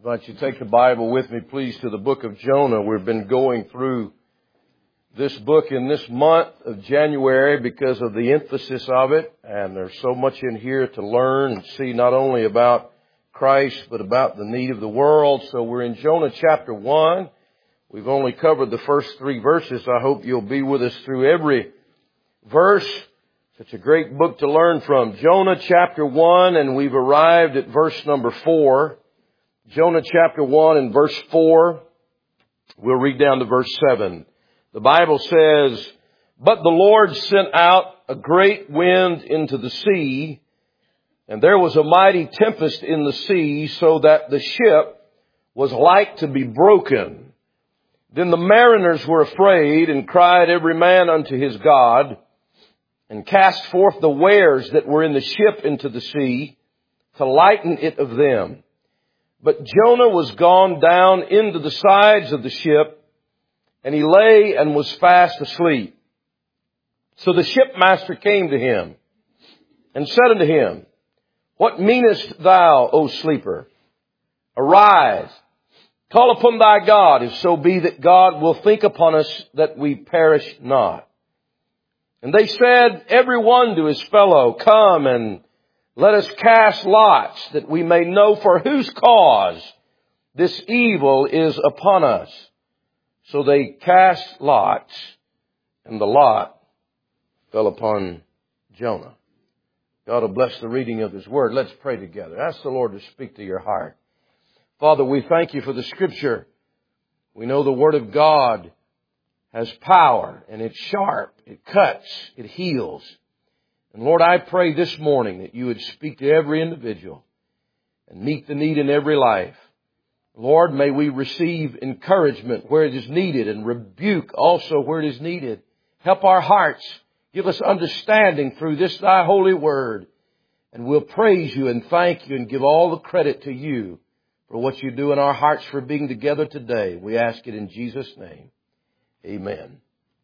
invite you to take the Bible with me, please, to the book of Jonah. We've been going through this book in this month of January because of the emphasis of it. And there's so much in here to learn and see not only about Christ, but about the need of the world. So we're in Jonah chapter 1. We've only covered the first 3 verses. I hope you'll be with us through every verse. Such a great book to learn from. Jonah chapter 1, and we've arrived at verse number 4. Jonah chapter 1 and verse 4. We'll read down to verse 7. The Bible says, "But the Lord sent out a great wind into the sea, and there was a mighty tempest in the sea, so that the ship was like to be broken. Then the mariners were afraid, and cried every man unto his God, and cast forth the wares that were in the ship into the sea, to lighten it of them. But Jonah was gone down into the sides of the ship, and he lay and was fast asleep. So the shipmaster came to him, and said unto him, What meanest thou, O sleeper? Arise, call upon thy God, if so be that God will think upon us that we perish not. And they said, every one to his fellow, Come and let us cast lots, that we may know for whose cause this evil is upon us. So they cast lots, and the lot fell upon Jonah." God will bless the reading of His Word. Let's pray together. Ask the Lord to speak to your heart. Father, we thank You for the Scripture. We know the Word of God has power, and it's sharp, it cuts, it heals. And Lord, I pray this morning that You would speak to every individual and meet the need in every life. Lord, may we receive encouragement where it is needed and rebuke also where it is needed. Help our hearts. Give us understanding through this Thy holy word. And we'll praise You and thank You and give all the credit to You for what You do in our hearts for being together today. We ask it in Jesus' name. Amen.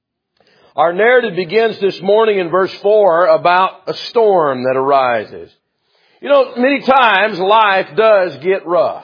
Our narrative begins this morning in verse 4 about a storm that arises. You know, many times life does get rough.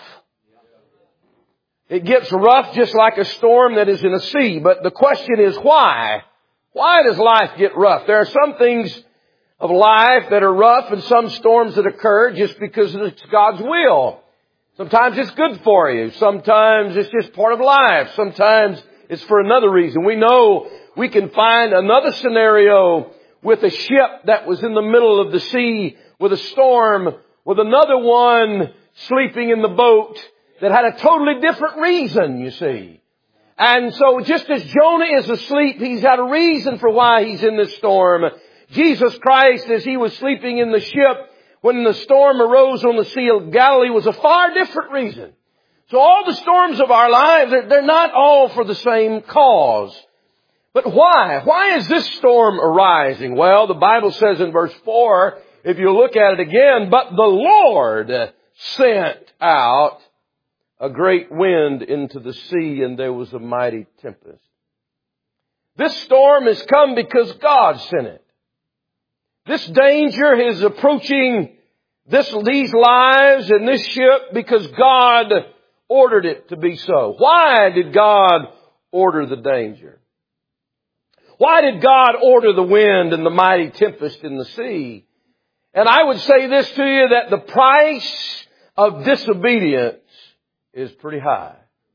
It gets rough just like a storm that is in a sea. But the question is why? Why does life get rough? There are some things of life that are rough and some storms that occur just because it's God's will. Sometimes it's good for you. Sometimes it's just part of life. Sometimes it's for another reason. We know we can find another scenario with a ship that was in the middle of the sea with a storm, with another one sleeping in the boat that had a totally different reason, you see. And so just as Jonah is asleep, he's had a reason for why he's in this storm. Jesus Christ, as He was sleeping in the ship when the storm arose on the Sea of Galilee, was a far different reason. So all the storms of our lives, they're not all for the same cause. But why? Why is this storm arising? Well, the Bible says in verse 4, if you look at it again, "But the Lord sent out a great wind into the sea, and there was a mighty tempest." This storm has come because God sent it. This danger is approaching these lives and this ship because God ordered it to be so. Why did God order the danger? Why did God order the wind and the mighty tempest in the sea? And I would say this to you, that the price of disobedience is pretty high.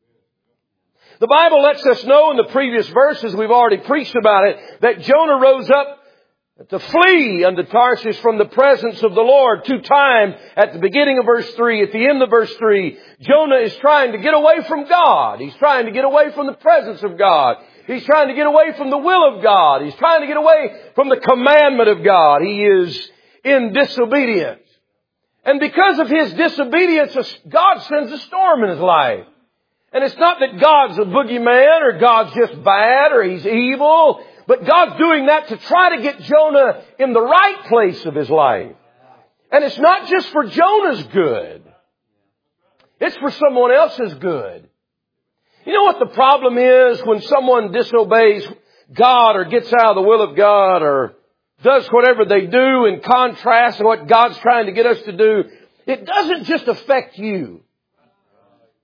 The Bible lets us know in the previous verses, we've already preached about it, that Jonah rose up to flee unto Tarshish from the presence of the Lord 2 times at the beginning of verse 3. At the end of verse 3, Jonah is trying to get away from God. He's trying to get away from the presence of God. He's trying to get away from the will of God. He's trying to get away from the commandment of God. He is in disobedience. And because of his disobedience, God sends a storm in his life. And it's not that God's a boogeyman or God's just bad or He's evil. But God's doing that to try to get Jonah in the right place of his life. And it's not just for Jonah's good. It's for someone else's good. You know what the problem is when someone disobeys God or gets out of the will of God or does whatever they do in contrast to what God's trying to get us to do? It doesn't just affect you.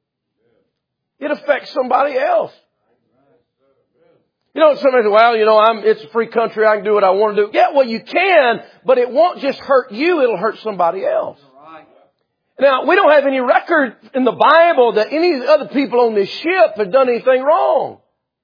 It affects somebody else. You know, somebody says, well, it's a free country. I can do what I want to do. Yeah, well, you can, but it won't just hurt you. It'll hurt somebody else. Now, we don't have any record in the Bible that any of the other people on this ship had done anything wrong.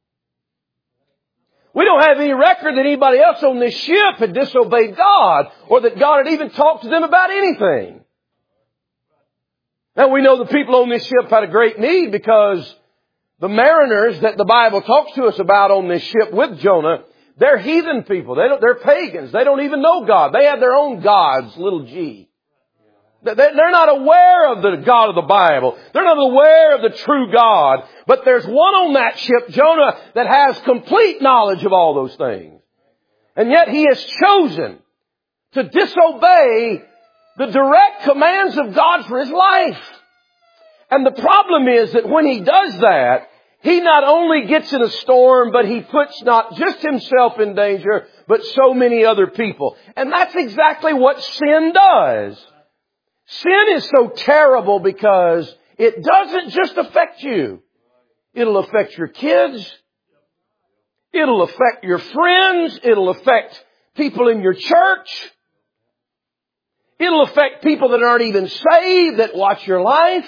We don't have any record that anybody else on this ship had disobeyed God or that God had even talked to them about anything. Now, we know the people on this ship had a great need because the mariners that the Bible talks to us about on this ship with Jonah, they're heathen people. They're pagans. They don't even know God. They have their own gods, little g. They're not aware of the God of the Bible. They're not aware of the true God. But there's one on that ship, Jonah, that has complete knowledge of all those things. And yet he has chosen to disobey the direct commands of God for his life. And the problem is that when he does that, he not only gets in a storm, but he puts not just himself in danger, but so many other people. And that's exactly what sin does. Sin is so terrible because it doesn't just affect you. It'll affect your kids. It'll affect your friends. It'll affect people in your church. It'll affect people that aren't even saved that watch your life.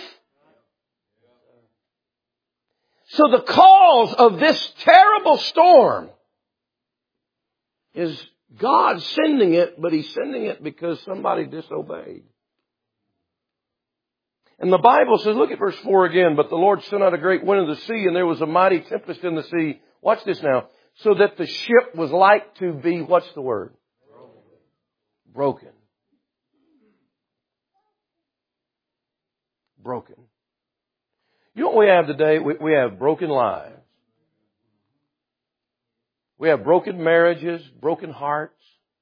So the cause of this terrible storm is God sending it, but He's sending it because somebody disobeyed. And the Bible says, look at verse 4 again, but the Lord sent out a great wind of the sea, and there was a mighty tempest in the sea. Watch this now. So that the ship was like to be, what's the word? Broken. Broken. You know what we have today? We have broken lives. We have broken marriages, broken hearts,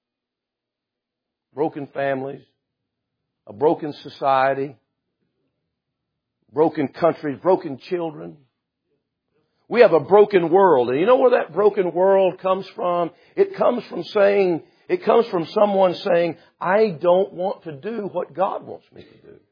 broken families, a broken society, broken countries, broken children. We have a broken world. And you know where that broken world comes from? It comes from someone saying, I don't want to do what God wants me to do.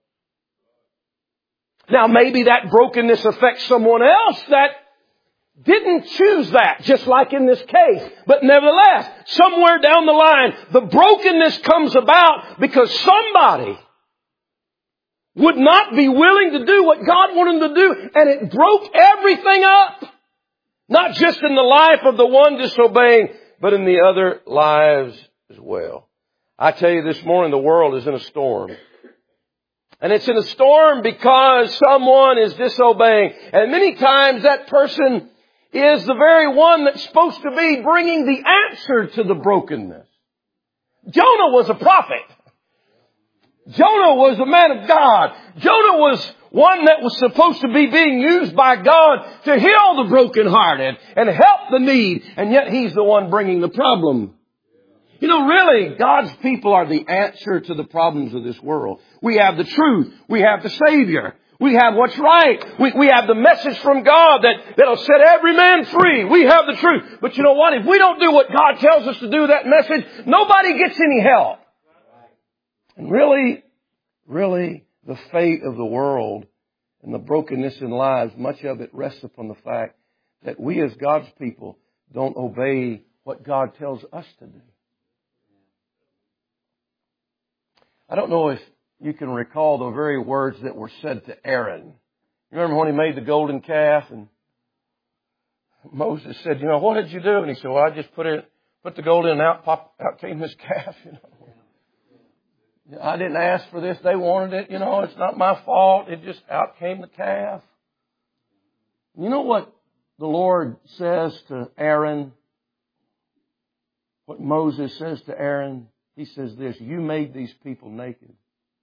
Now maybe that brokenness affects someone else that didn't choose that, just like in this case. But nevertheless, somewhere down the line, the brokenness comes about because somebody would not be willing to do what God wanted them to do, and it broke everything up. Not just in the life of the one disobeying, but in the other lives as well. I tell you this morning, the world is in a storm. And it's in a storm because someone is disobeying. And many times that person is the very one that's supposed to be bringing the answer to the brokenness. Jonah was a prophet. Jonah was a man of God. Jonah was one that was supposed to be being used by God to heal the brokenhearted and help the need. And yet he's the one bringing the problem. You know, really, God's people are the answer to the problems of this world. We have the truth. We have the Savior. We have what's right. We have the message from God that'll set every man free. We have the truth. But you know what? If we don't do what God tells us to do, that message, nobody gets any help. And really, the fate of the world and the brokenness in lives, much of it rests upon the fact that we as God's people don't obey what God tells us to do. I don't know if you can recall the very words that were said to Aaron. You remember when he made the golden calf and Moses said, what did you do? And he said, well, I just put the gold in and out came this calf, I didn't ask for this. They wanted it. It's not my fault. It just out came the calf. You know what the Lord says to Aaron? What Moses says to Aaron? He says this, you made these people naked.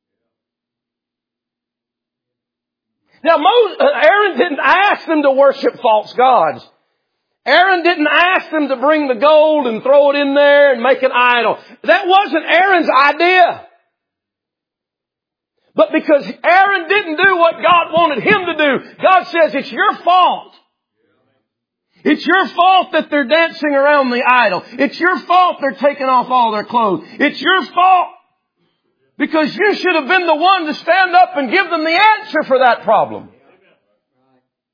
Now, Aaron didn't ask them to worship false gods. Aaron didn't ask them to bring the gold and throw it in there and make an idol. That wasn't Aaron's idea. But because Aaron didn't do what God wanted him to do, God says it's your fault. It's your fault that they're dancing around the idol. It's your fault they're taking off all their clothes. It's your fault because you should have been the one to stand up and give them the answer for that problem.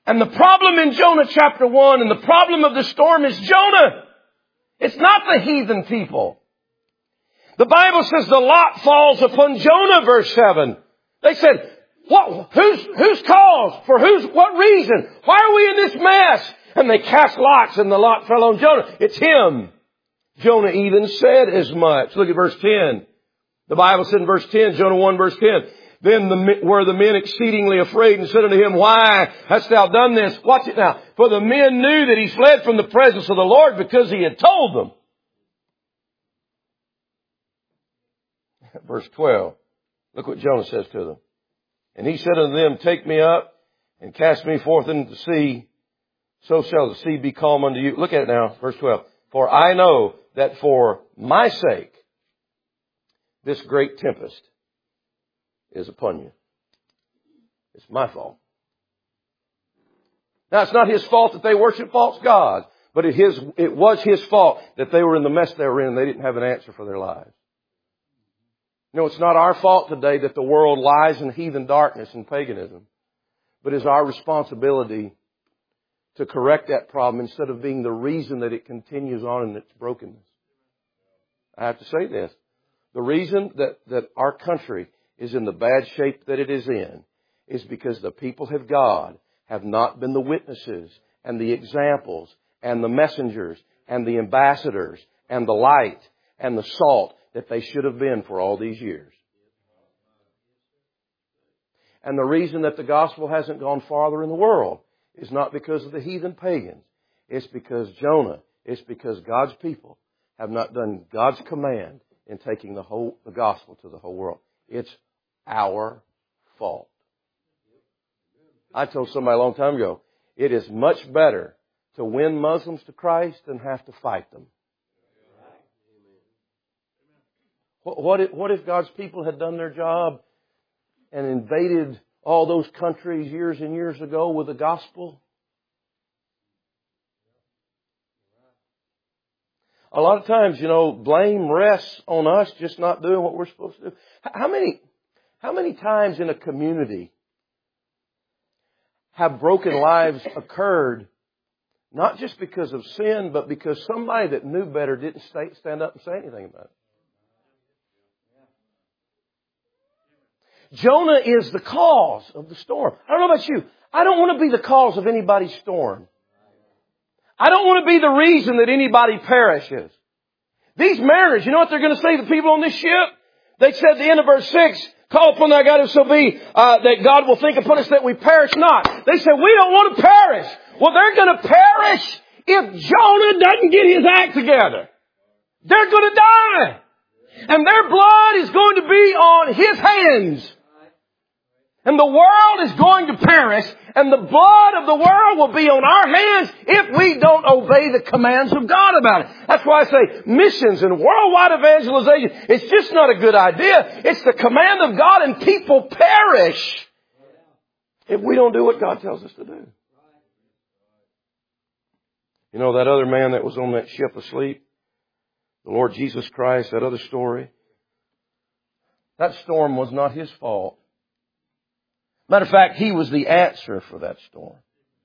And the problem in Jonah chapter 1 and the problem of the storm is Jonah. It's not the heathen people. The Bible says the lot falls upon Jonah, verse 7. They said, whose cause? For what reason? Why are we in this mess? And they cast lots and the lot fell on Jonah. It's him. Jonah even said as much. Look at verse 10. The Bible said in verse 10, Jonah 1 verse 10, then were the men exceedingly afraid and said unto him, why hast thou done this? Watch it now. For the men knew that he fled from the presence of the Lord because he had told them. Verse 12. Look what Jonah says to them. And he said unto them, take me up and cast me forth into the sea. So shall the sea be calm unto you. Look at it now. Verse 12. For I know that for my sake, this great tempest is upon you. It's my fault. Now, it's not his fault that they worship false gods, but it was his fault that they were in the mess they were in and they didn't have an answer for their lives. No, it's not our fault today that the world lies in heathen darkness and paganism, but it's our responsibility to correct that problem instead of being the reason that it continues on in its brokenness. I have to say this. The reason that our country is in the bad shape that it is in is because the people of God have not been the witnesses and the examples and the messengers and the ambassadors and the light and the salt that they should have been for all these years. And the reason that the gospel hasn't gone farther in the world is not because of the heathen pagans. It's because Jonah, it's because God's people have not done God's command in taking the gospel to the whole world. It's our fault. I told somebody a long time ago, it is much better to win Muslims to Christ than have to fight them. What if God's people had done their job and invaded all those countries years and years ago with the gospel? A lot of times, blame rests on us just not doing what we're supposed to do. How many times in a community have broken lives occurred not just because of sin, but because somebody that knew better didn't stand up and say anything about it? Jonah is the cause of the storm. I don't know about you. I don't want to be the cause of anybody's storm. I don't want to be the reason that anybody perishes. These mariners, you know what they're going to say to the people on this ship? They said at the end of verse 6, call upon thy God if so be that God will think upon us that we perish not. They said, we don't want to perish. Well, they're going to perish if Jonah doesn't get his act together. They're going to die. And their blood is going to be on his hands. And the world is going to perish, and the blood of the world will be on our hands if we don't obey the commands of God about it. That's why I say missions and worldwide evangelization, it's just not a good idea. It's the command of God, and people perish if we don't do what God tells us to do. You know that other man that was on that ship asleep? The Lord Jesus Christ, that other story? That storm was not his fault. Matter of fact, he was the answer for that storm.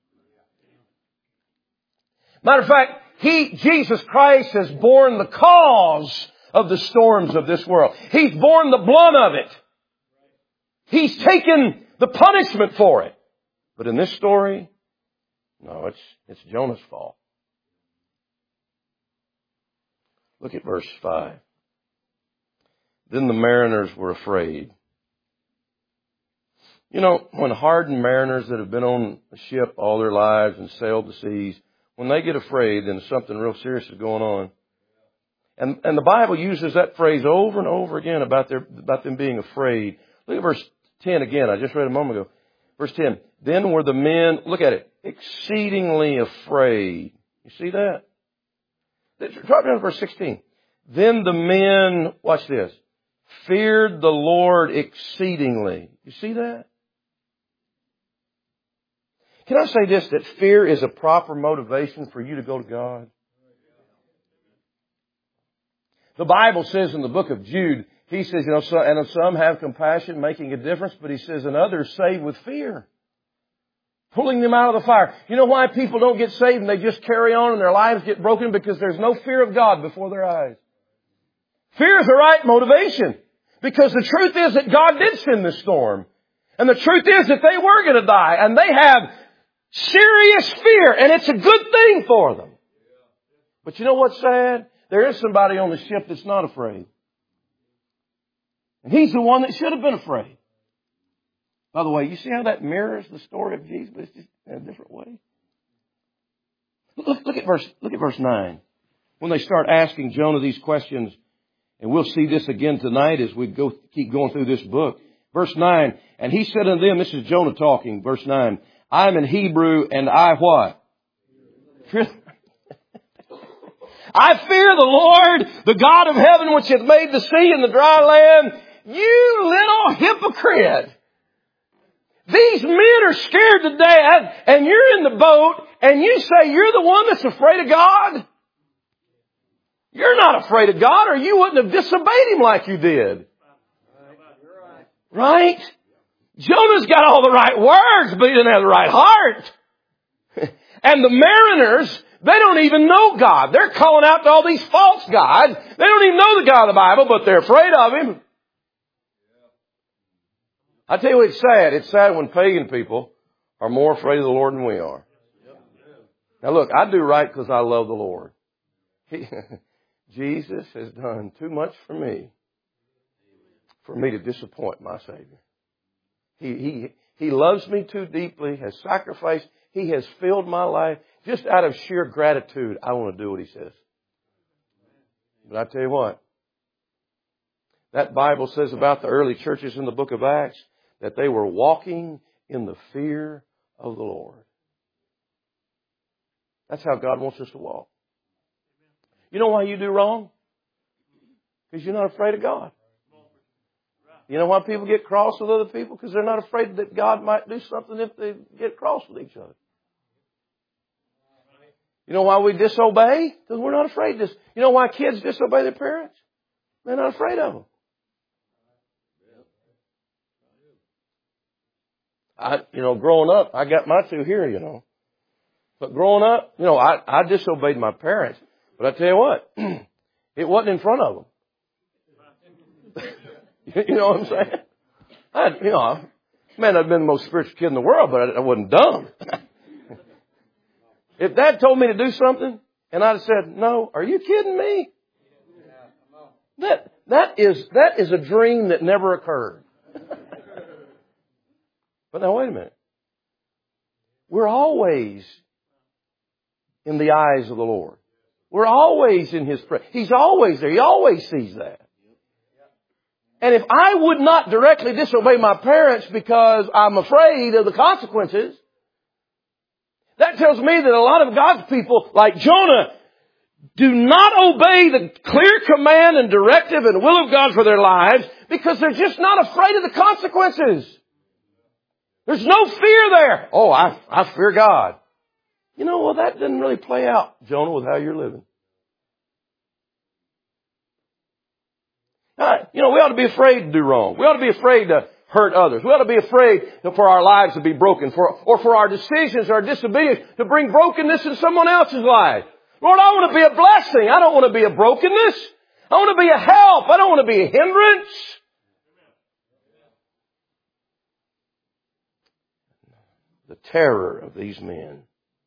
Matter of fact, Jesus Christ has borne the cause of the storms of this world. He's borne the brunt of it. He's taken the punishment for it. But in this story, no, it's Jonah's fault. Look at verse 5. Then the mariners were afraid. You know, when hardened mariners that have been on a ship all their lives and sailed the seas, when they get afraid, then something real serious is going on. And the Bible uses that phrase over and over again about them being afraid. Look at verse 10 again. I just read a moment ago. Verse 10. Then were the men, look at it, exceedingly afraid. You see that? Drop down to verse 16. Then the men, watch this, feared the Lord exceedingly. You see that? Can I say this, that fear is a proper motivation for you to go to God? The Bible says in the book of Jude, he says, and some have compassion, making a difference, but he says, and others save with fear. Pulling them out of the fire. You know why people don't get saved and they just carry on and their lives get broken? Because there's no fear of God before their eyes. Fear is the right motivation. Because the truth is that God did send the storm. And the truth is that they were going to die. And they have serious fear. And it's a good thing for them. But you know what's sad? There is somebody on the ship that's not afraid. And he's the one that should have been afraid. By the way, you see how that mirrors the story of Jesus, but it's just in a different way? Look at verse 9. When they start asking Jonah these questions, and we'll see this again tonight as we keep going through this book. Verse 9, and he said unto them, this is Jonah talking, verse 9, I'm an Hebrew, and I what? I fear the Lord, the God of heaven, which hath made the sea and the dry land. You little hypocrite! These men are scared to death, and you're in the boat, and you say you're the one that's afraid of God? You're not afraid of God, or you wouldn't have disobeyed Him like you did. Right? Jonah's got all the right words, but he didn't have the right heart. And the mariners, they don't even know God. They're calling out to all these false gods. They don't even know the God of the Bible, but they're afraid of Him. I tell you what, it's sad. It's sad when pagan people are more afraid of the Lord than we are. Now look, I do right because I love the Lord. Jesus has done too much for me to disappoint my Savior. He loves me too deeply, has sacrificed. He has filled my life. Just out of sheer gratitude, I want to do what He says. But I tell you what, that Bible says about the early churches in the book of Acts that they were walking in the fear of the Lord. That's how God wants us to walk. You know why you do wrong? Because you're not afraid of God. You know why people get cross with other people? Because they're not afraid that God might do something if they get cross with each other. You know why we disobey? Because we're not afraid of this. You know why kids disobey their parents? They're not afraid of them. Growing up, I got my two here, But growing up, I disobeyed my parents. But I tell you what, it wasn't in front of them. You know what I'm saying? I'd been the most spiritual kid in the world, but I wasn't dumb. If Dad told me to do something, and I'd have said, no, are you kidding me? That is a dream that never occurred. But now wait a minute. We're always in the eyes of the Lord. We're always in His presence. He's always there. He always sees that. And if I would not directly disobey my parents because I'm afraid of the consequences, that tells me that a lot of God's people, like Jonah, do not obey the clear command and directive and will of God for their lives because they're just not afraid of the consequences. There's no fear there. Oh, I fear God. Well, that didn't really play out, Jonah, with how you're living. We ought to be afraid to do wrong. We ought to be afraid to hurt others. We ought to be afraid for our lives to be broken, or for our decisions, our disobedience to bring brokenness in someone else's life. Lord, I want to be a blessing. I don't want to be a brokenness. I want to be a help. I don't want to be a hindrance. The terror of these men.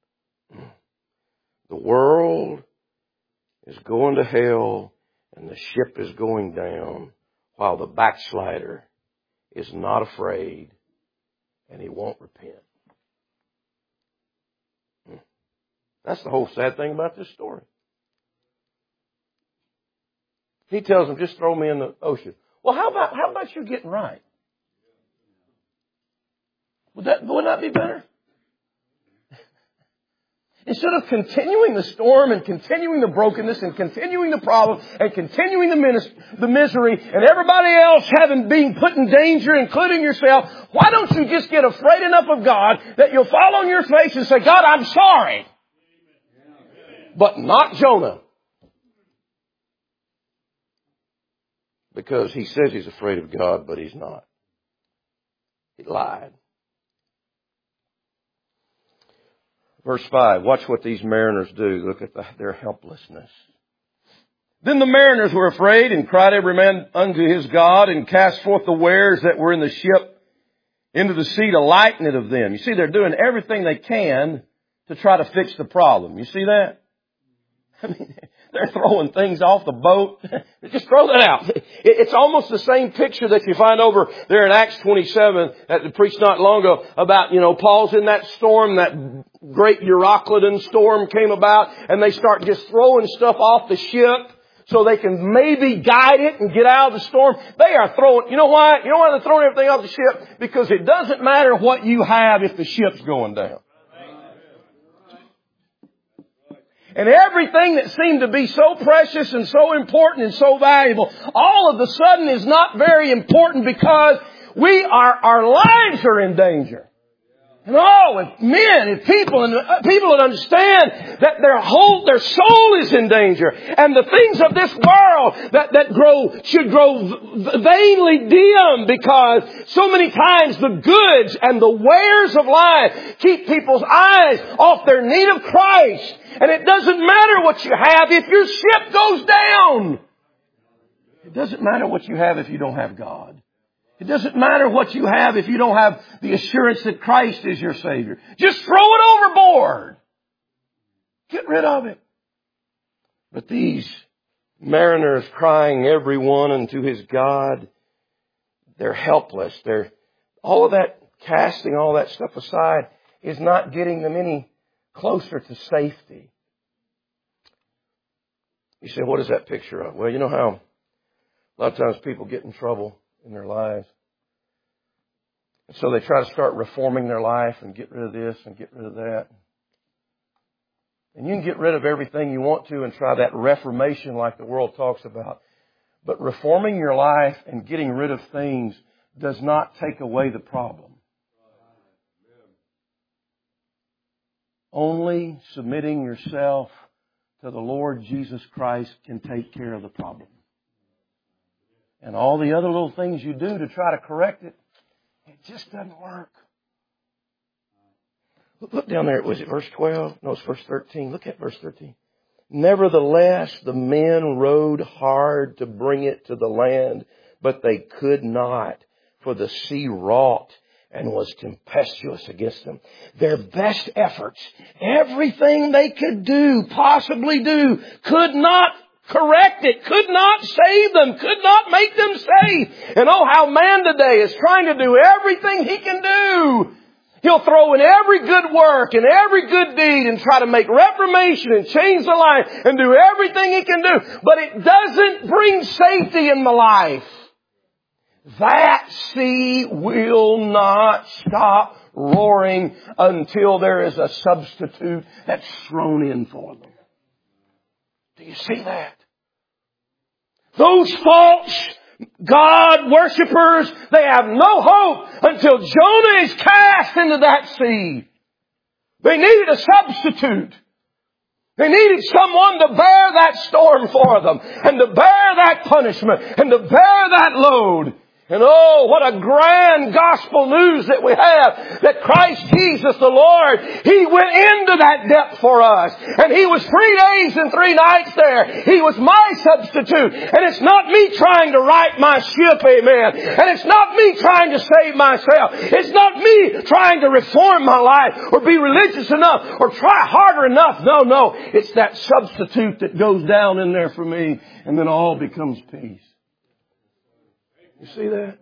The world is going to hell and the ship is going down while the backslider is not afraid and he won't repent. That's the whole sad thing about this story. He tells them, just throw me in the ocean. Well, how about you getting right? Would that be better? Instead of continuing the storm and continuing the brokenness and continuing the problem and continuing the misery and everybody else being put in danger, including yourself, why don't you just get afraid enough of God that you'll fall on your face and say, God, I'm sorry. But not Jonah. Because he says he's afraid of God, but he's not. He lied. Verse 5, watch what these mariners do. Look at their helplessness. Then the mariners were afraid and cried every man unto his God and cast forth the wares that were in the ship into the sea to lighten it of them. You see, they're doing everything they can to try to fix the problem. You see that? I mean, they're throwing things off the boat. Just throw that out. It's almost the same picture that you find over there in Acts 27 that we preached not long ago about, Paul's in that storm, that great Euroclydon storm came about, and they start just throwing stuff off the ship so they can maybe guide it and get out of the storm. They are throwing, you know why? You know why they're throwing everything off the ship? Because it doesn't matter what you have if the ship's going down. And everything that seemed to be so precious and so important and so valuable, all of a sudden is not very important because our lives are in danger. And if people that understand that their soul is in danger, and the things of this world that should grow vainly dim, because so many times the goods and the wares of life keep people's eyes off their need of Christ. And it doesn't matter what you have if your ship goes down. It doesn't matter what you have if you don't have God. It doesn't matter what you have if you don't have the assurance that Christ is your Savior. Just throw it overboard. Get rid of it. But these mariners crying every one unto his God, they're helpless. All of that casting all that stuff aside is not getting them any closer to safety. You say, what is that picture of? Well, you know how a lot of times people get in trouble in their lives. And so they try to start reforming their life and get rid of this and get rid of that. And you can get rid of everything you want to and try that reformation like the world talks about. But reforming your life and getting rid of things does not take away the problem. Only submitting yourself to the Lord Jesus Christ can take care of the problem. And all the other little things you do to try to correct it, it just doesn't work. Look down there. Was it verse 12? No, it's verse 13. Look at verse 13. Nevertheless, the men rowed hard to bring it to the land, but they could not, for the sea wrought and was tempestuous against them. Their best efforts, everything they could possibly do, could not correct it, could not save them, could not make them safe. And how man today is trying to do everything he can do. He'll throw in every good work and every good deed and try to make reformation and change the life and do everything he can do. But it doesn't bring safety in the life. That sea will not stop roaring until there is a substitute that's thrown in for them. Do you see that? Those false God worshippers, they have no hope until Jonah is cast into that sea. They needed a substitute. They needed someone to bear that storm for them and to bear that punishment and to bear that load. And what a grand gospel news that we have, that Christ Jesus the Lord, He went into that depth for us. And He was 3 days and 3 nights there. He was my substitute. And it's not me trying to right my ship, amen. And it's not me trying to save myself. It's not me trying to reform my life or be religious enough or try harder enough. No. It's that substitute that goes down in there for me, and then all becomes peace. You see that?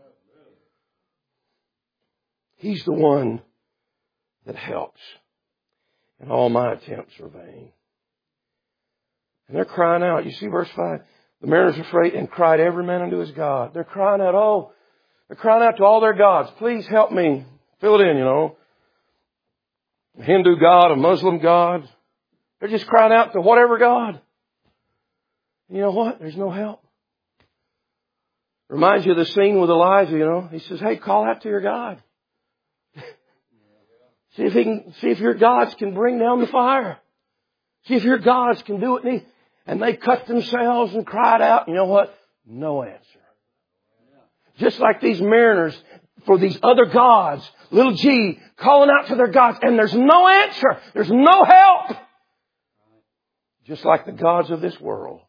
He's the one that helps. And all my attempts are vain. And they're crying out. You see verse 5. The mariners were afraid and cried every man unto his God. They're crying out, they're crying out to all their gods. Please help me. Fill it in, A Hindu god, a Muslim god. They're just crying out to whatever God. And you know what? There's no help. Reminds you of the scene with Elijah, He says, hey, call out to your God. See if your gods can bring down the fire. See if your gods can do it. And they cut themselves and cried out. You know what? No answer. Just like these mariners, for these other gods, little g, calling out to their gods, and there's no answer. There's no help. Just like the gods of this world.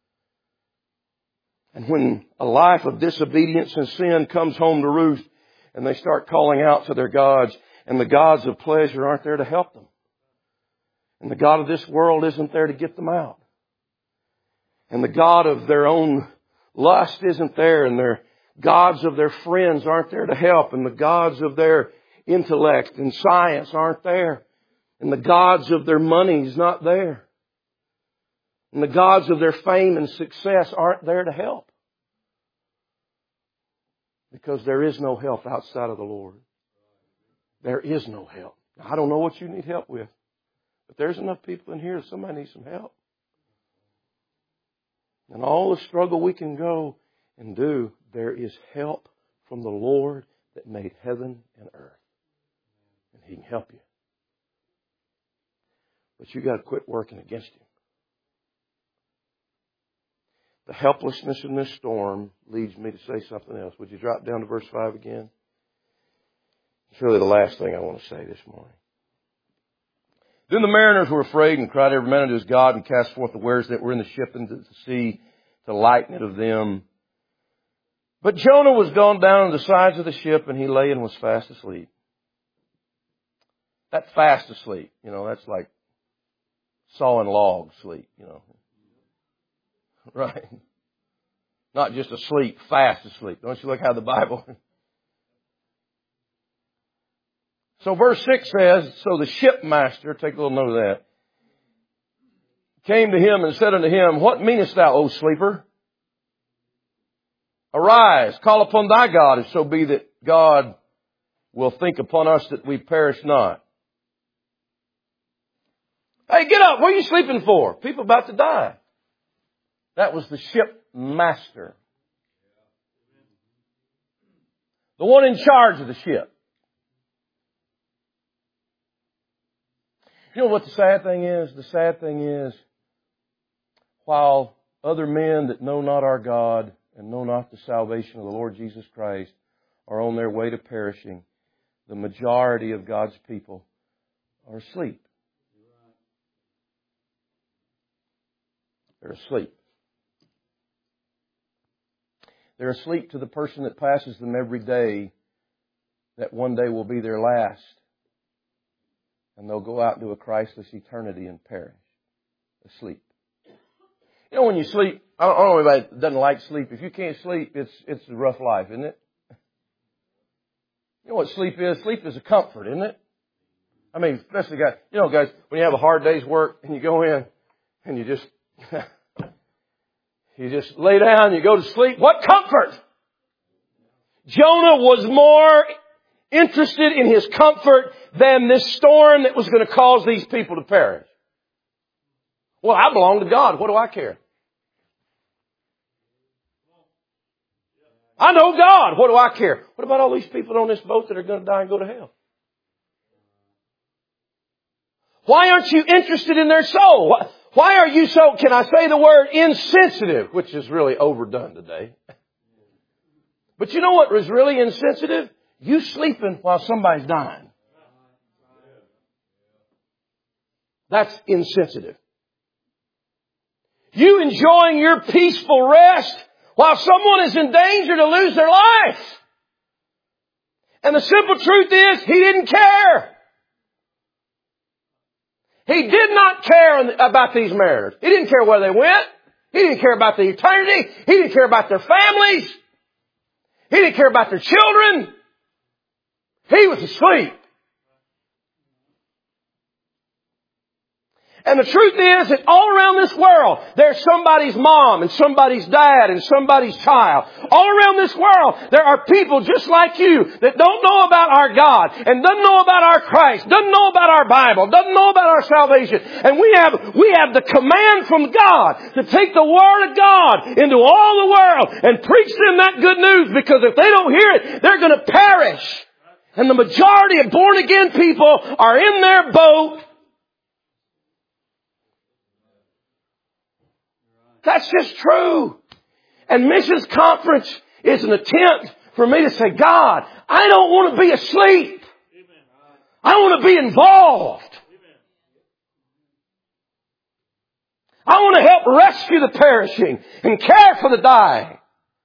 And when a life of disobedience and sin comes home to roost, and they start calling out to their gods, and the gods of pleasure aren't there to help them. And the God of this world isn't there to get them out. And the God of their own lust isn't there, and their gods of their friends aren't there to help, and the gods of their intellect and science aren't there, and the gods of their money is not there, and the gods of their fame and success aren't there to help. Because there is no help outside of the Lord. There is no help. Now, I don't know what you need help with, but there's enough people in here that somebody needs some help. And all the struggle we can go and do, there is help from the Lord that made heaven and earth. And He can help you. But you got to quit working against Him. The helplessness in this storm leads me to say something else. Would you drop down to verse 5 again? It's really the last thing I want to say this morning. Then the mariners were afraid and cried every man unto his God and cast forth the wares that were in the ship into the sea to lighten it of them. But Jonah was gone down on the sides of the ship, and he lay and was fast asleep. That fast asleep, that's like sawing logs sleep, Right. Not just asleep, fast asleep. Don't you look how the Bible... So verse 6 says, so the shipmaster, take a little note of that, came to him and said unto him, what meanest thou, O sleeper? Arise, call upon thy God, if so be that God will think upon us that we perish not. Hey, get up. What are you sleeping for? People about to die. That was the shipmaster. The one in charge of the ship. You know what the sad thing is? The sad thing is, while other men that know not our God and know not the salvation of the Lord Jesus Christ are on their way to perishing, the majority of God's people are asleep. They're asleep. They're asleep to the person that passes them every day that one day will be their last. And they'll go out into a Christless eternity and perish. Asleep. When you sleep, I don't know anybody that doesn't like sleep. If you can't sleep, it's a rough life, isn't it? You know what sleep is? Sleep is a comfort, isn't it? I mean, especially guys, guys, when you have a hard day's work and you go in and you just, you just lay down, you go to sleep. What comfort! Jonah was more interested in his comfort than this storm that was going to cause these people to perish. Well, I belong to God. What do I care? I know God. What do I care? What about all these people on this boat that are going to die and go to hell? Why aren't you interested in their soul? Why are you so, can I say the word, insensitive, which is really overdone today. But you know what was really insensitive? You sleeping while somebody's dying. That's insensitive. You enjoying your peaceful rest while someone is in danger to lose their life. And the simple truth is, he didn't care. He did not care about these mariners. He didn't care where they went. He didn't care about the eternity. He didn't care about their families. He didn't care about their children. He was asleep. And the truth is that all around this world, there's somebody's mom and somebody's dad and somebody's child. All around this world, there are people just like you that don't know about our God and doesn't know about our Christ, doesn't know about our Bible, doesn't know about our salvation. And we have the command from God to take the Word of God into all the world and preach them that good news, because if they don't hear it, they're going to perish. And the majority of born again people are in their boat. That's just true. And Missions Conference is an attempt for me to say, God, I don't want to be asleep. I want to be involved. I want to help rescue the perishing and care for the dying.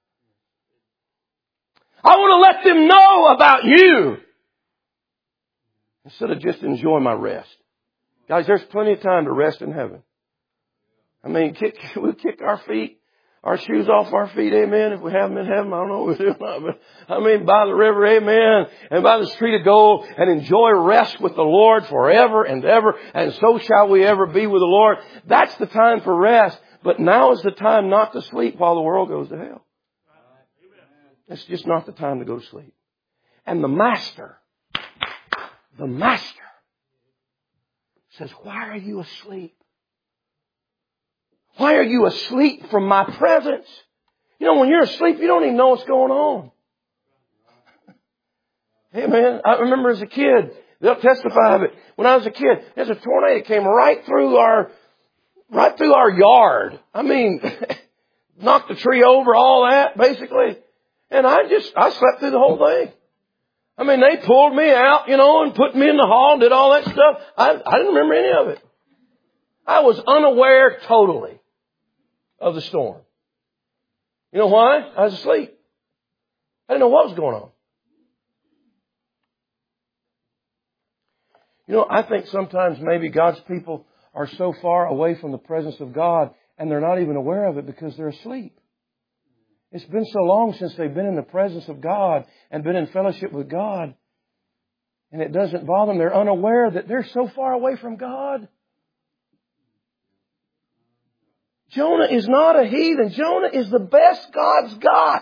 I want to let them know about you instead of just enjoying my rest. Guys, there's plenty of time to rest in heaven. I mean, we'll kick our shoes off our feet, amen. If we have them in heaven, I don't know what we're doing. But I mean, by the river, amen, and by the street of gold, and enjoy rest with the Lord forever and ever, and so shall we ever be with the Lord. That's the time for rest. But now is the time not to sleep while the world goes to hell. It's just not the time to go to sleep. And the Master says, why are you asleep? Why are you asleep from my presence? You know, when you're asleep, you don't even know what's going on. Hey man, I remember as a kid, they'll testify of it. When I was a kid, there's a tornado came right through our yard. I mean, knocked the tree over, all that, basically. And I slept through the whole thing. I mean, they pulled me out, you know, and put me in the hall and did all that stuff. I didn't remember any of it. I was unaware totally of the storm. You know why? I was asleep. I didn't know what was going on. You know, I think sometimes maybe God's people are so far away from the presence of God and they're not even aware of it because they're asleep. It's been so long since they've been in the presence of God and been in fellowship with God. And it doesn't bother them. They're unaware that they're so far away from God. Jonah is not a heathen. Jonah is the best God's got.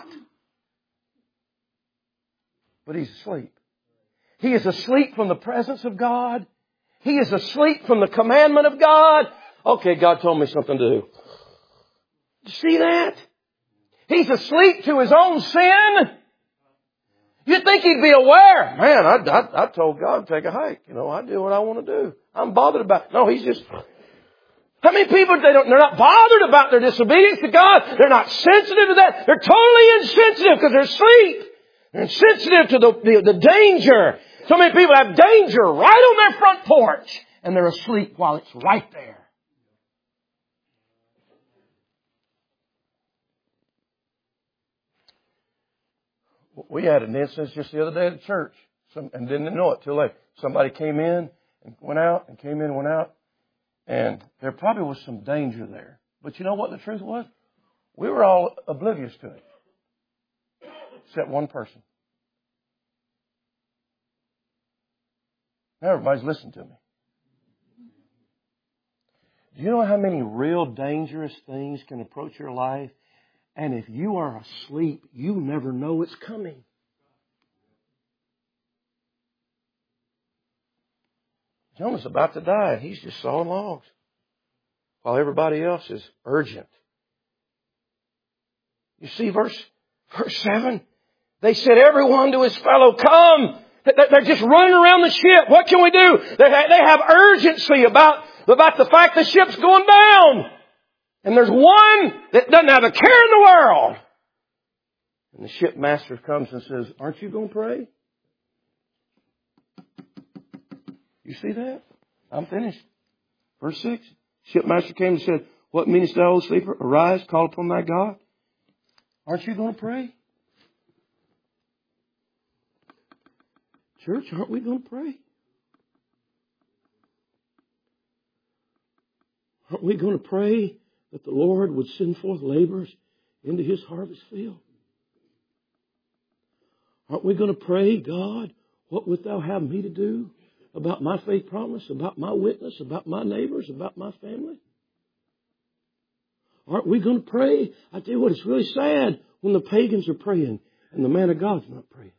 But he's asleep. He is asleep from the presence of God. He is asleep from the commandment of God. Okay, God told me something to do. Did you see that? He's asleep to his own sin. You'd think he'd be aware. Man, I told God to take a hike. You know, I do what I want to do. I'm bothered about it. No, he's just... How many people, they're not bothered about their disobedience to God. They're not sensitive to that. They're totally insensitive because they're asleep. They're insensitive to the danger. So many people have danger right on their front porch. And they're asleep while it's right there. We had an instance just the other day at the church. And didn't know it till late. Somebody came in and went out and came in and went out. And there probably was some danger there. But you know what the truth was? We were all oblivious to it. Except one person. Now everybody's listening to me. Do you know how many real dangerous things can approach your life? And if you are asleep, you never know it's coming. Jonah's about to die, and he's just sawing logs. While everybody else is urgent. You see verse 7? They said, everyone to his fellow, come. They're just running around the ship. What can we do? They have urgency about the fact the ship's going down. And there's one that doesn't have a care in the world. And the shipmaster comes and says, aren't you going to pray? You see that? I'm finished. Verse 6. Shipmaster came and said, what meanest thou, O sleeper? Arise, call upon thy God. Aren't you going to pray? Church, aren't we going to pray? Aren't we going to pray that the Lord would send forth laborers into his harvest field? Aren't we going to pray, God, what wilt thou have me to do about my faith promise, about my witness, about my neighbors, about my family? Aren't we going to pray? I tell you what, it's really sad when the pagans are praying and the man of God's not praying.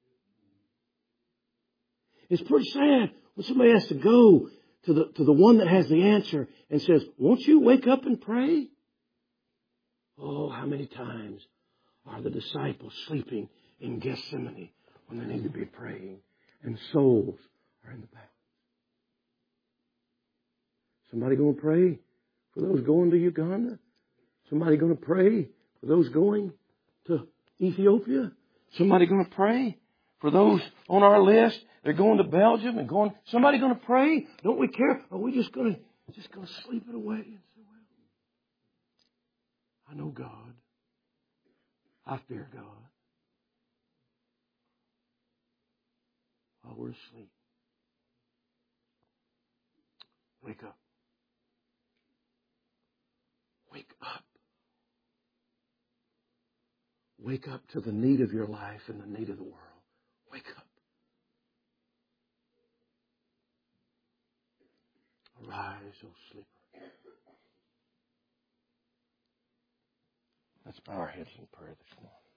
It's pretty sad when somebody has to go to the one that has the answer and says, won't you wake up and pray? Oh, how many times are the disciples sleeping in Gethsemane when they need to be praying and souls are in the battle? Somebody going to pray for those going to Uganda? Somebody going to pray for those going to Ethiopia? Somebody going to pray for those on our list? They're going to Belgium and going. Somebody going to pray? Don't we care? Or are we just going to sleep it away and say, well, I know God. I fear God. While we're asleep, wake up. Wake up. Wake up to the need of your life and the need of the world. Wake up. Arise, O sleeper. Let's bow our heads in prayer this morning.